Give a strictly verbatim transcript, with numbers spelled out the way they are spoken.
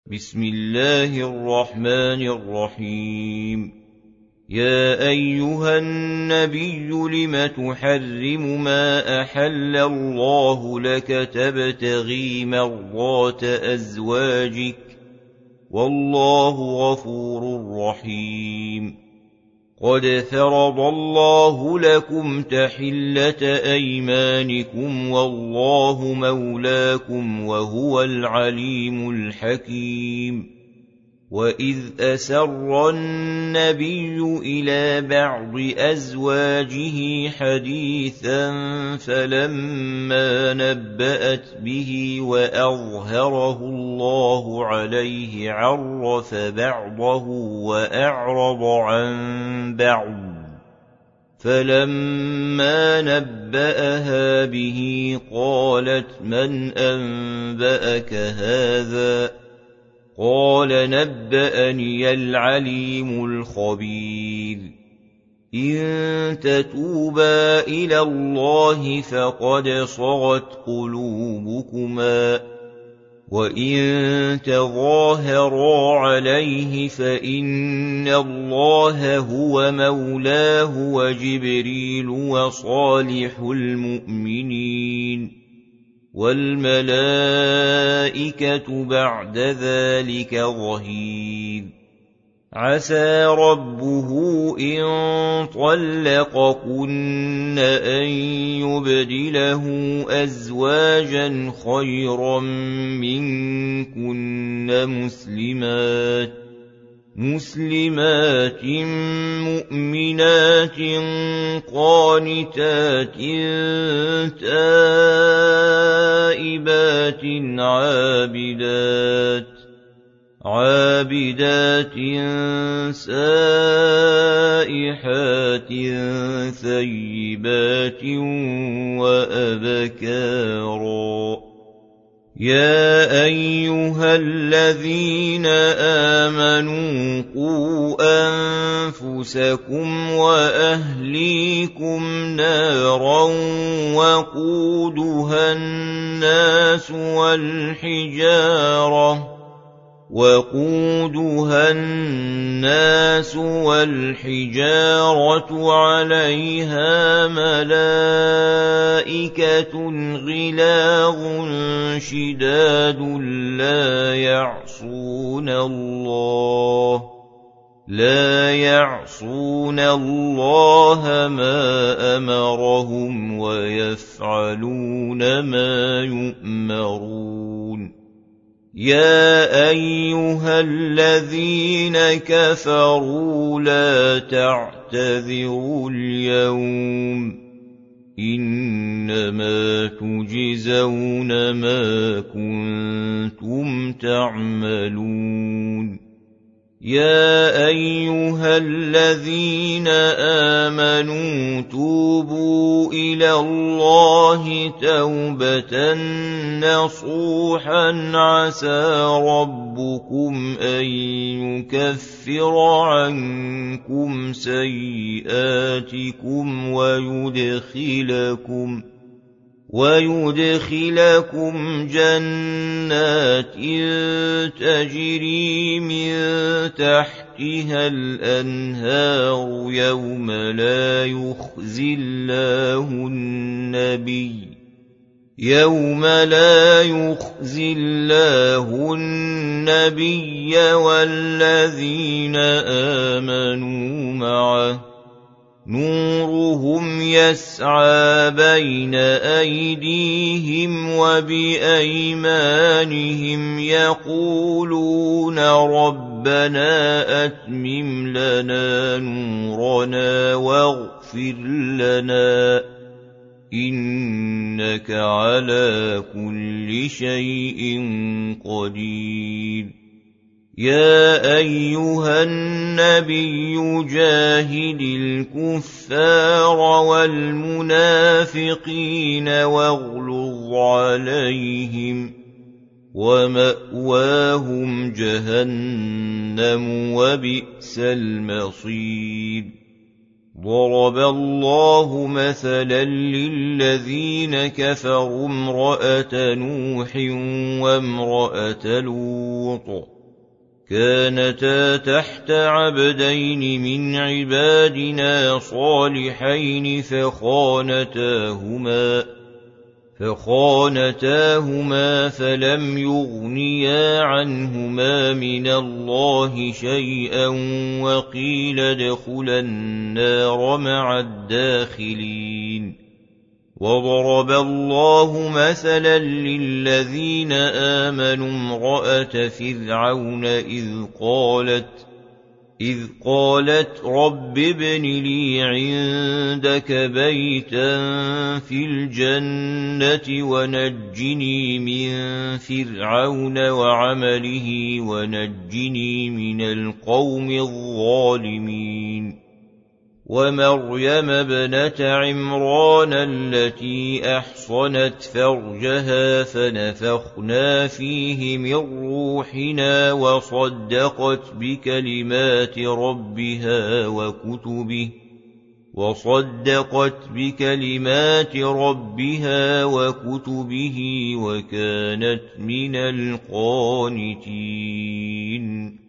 بسم الله الرحمن الرحيم. يا أيها النبي لم تحرم ما أحل الله لك تبتغي مرضات أزواجك والله غفور رحيم. قد فرض الله لكم تحلة أيمانكم والله مولاكم وهو العليم الحكيم. وإذ أسر النبي إلى بعض أزواجه حديثا فلما نبأت به وأظهره الله عليه عرف بعضه وأعرض عن بعض، فلما نبأها به قالت من أنبأك هذا؟ قال نبأني العليم الخبير. إن تتوبا إلى الله فقد صغت قلوبكما، وإن تظاهرا عليه فإن الله هو مولاه وجبريل وصالح المؤمنين والملائكة بعد ذلك ظهير. عسى ربه إن طلقكن أن يبدله أزواجا خيرا منكن مسلمات مسلمات مؤمنات قانتات تائبات عابدات عابدات سائحات ثيبات وأبكارا. يا أيها الذين آمنوا قوا أنفسكم وأهليكم نارا وقودها الناس والحجارة وقودها الناس والحجارة عليها ملائكة غلاظ شداد لا يعصون الله لا يعصون الله ما أمرهم ويفعلون ما يؤمرون. يا أيها الذين كفروا لا تعتذروا اليوم، إنما تجزون ما كنتم تعملون. يا أيها الذين آمنوا توبوا إلى الله توبة نصوحا عسى ربكم أن يكفر عنكم سيئاتكم ويدخلكم ويدخلكم جنات تجري من تحتها الأنهار يوم لا يخزي الله النبي يوم لا يخزي الله النبي والذين آمنوا معه نورهم يسعى بين أيديهم وبأيمانهم يقولون ربنا أتمم لنا نورنا واغفر لنا إنك على كل شيء قدير. يا أيها النبي جاهد الكفار والمنافقين واغلظ عليهم ومأواهم جهنم وبئس المصير. ضرب الله مثلا للذين كفروا امرأة نوح وامرأة لوط كانتا تحت عبدين من عبادنا صالحين فخانتاهما فخانتاهما فلم يغنيا عنهما من الله شيئا وقيل ادخلا النار مع الداخلين وضرب الله مثلا للذين آمنوا امرأة فرعون إذ قالت إذ قالت رب ابن لي عندك بيتا في الجنة ونجني من فرعون وعمله ونجني من القوم الظالمين ومريم ابنة عمران التي أحصنت فرجها فنفخنا فيه من روحنا وصدقت بكلمات ربها وكتبه وصدقت بكلمات ربها وكتبه وكانت من القانتين